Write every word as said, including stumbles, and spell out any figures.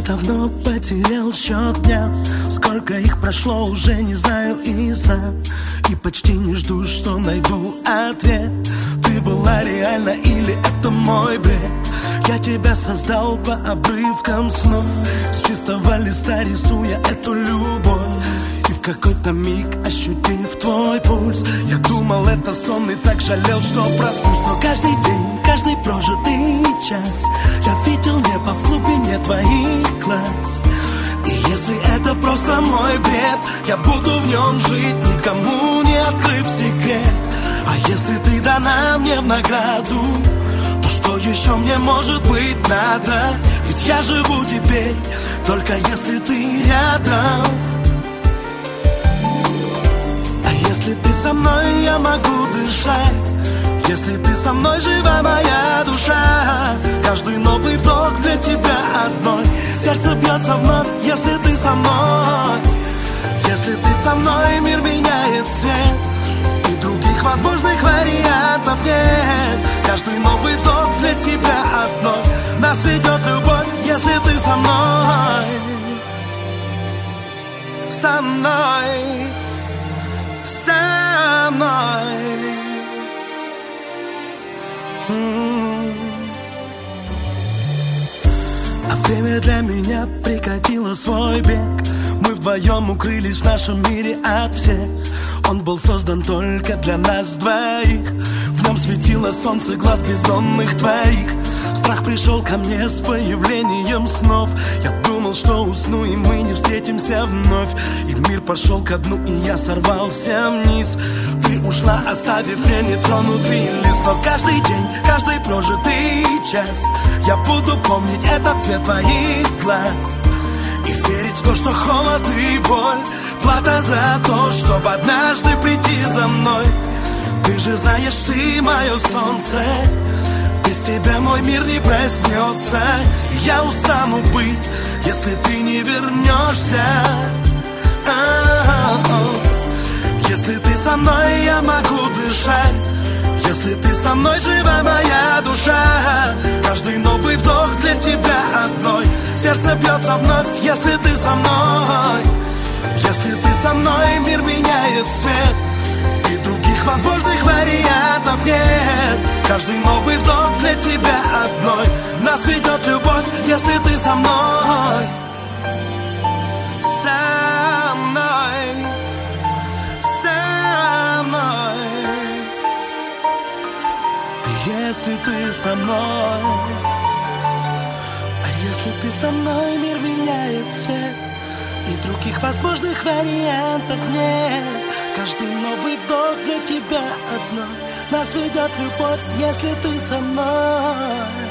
давно потерял счет дням. Сколько их прошло, уже не знаю и сам. И почти не жду, что найду ответ. Ты была реальна или это мой бред? Я тебя создал по обрывкам снов, с чистого листа рисуя эту любовь. И в какой-то миг, ощутив твой пульс, я думал, это сон, и так жалел, что проснусь. Но каждый день, каждый прожитый час я видел небо в глубине твоих глаз. И если это просто мой бред, я буду в нем жить, никому не открыв секрет. А если ты дана мне в награду, то что еще мне может быть надо? Ведь я живу теперь, только если ты рядом. А если ты со мной, я могу дышать. Если ты со мной, жива моя душа. Каждый новый вдох для тебя одной. Сердце бьется вновь, если ты со мной. Если ты со мной, мир меняет цвет, и других возможных вариантов нет. Каждый новый вдох для тебя одной. Нас ведет любовь, если ты со мной. Со мной. Со мной. А время для меня прекратило свой бег. Мы вдвоем укрылись в нашем мире от всех. Он был создан только для нас двоих. В нем светило солнце глаз бездонных твоих. Страх пришел ко мне с появлением снов. Я думал, что усну, и мы не встретимся вновь. И мир пошел ко дну, и я сорвался вниз. Ты ушла, оставив мне нетронутый лист. Но каждый день, каждый прожитый час я буду помнить этот цвет твоих глаз. И верить в то, что холод и боль плата за то, чтобы однажды прийти за мной. Ты же знаешь, ты мое солнце. Без тебя мой мир не проснется. Я устану быть, если ты не вернешься. Если ты со мной, я могу дышать. Если ты со мной, жива моя душа. Каждый новый вдох для тебя одной. Сердце бьется вновь, если ты со мной. Если ты со мной, мир меняет цвет, и других возможных вариантов нет. Каждый новый вдох для тебя одной. Нас ведет любовь, если ты со мной. Со мной. Со мной. Если ты со мной. А если ты со мной, мир меняет цвет, и других возможных вариантов нет. Каждый новый вдох для тебя одной. Нас ведет любовь, если ты со мной.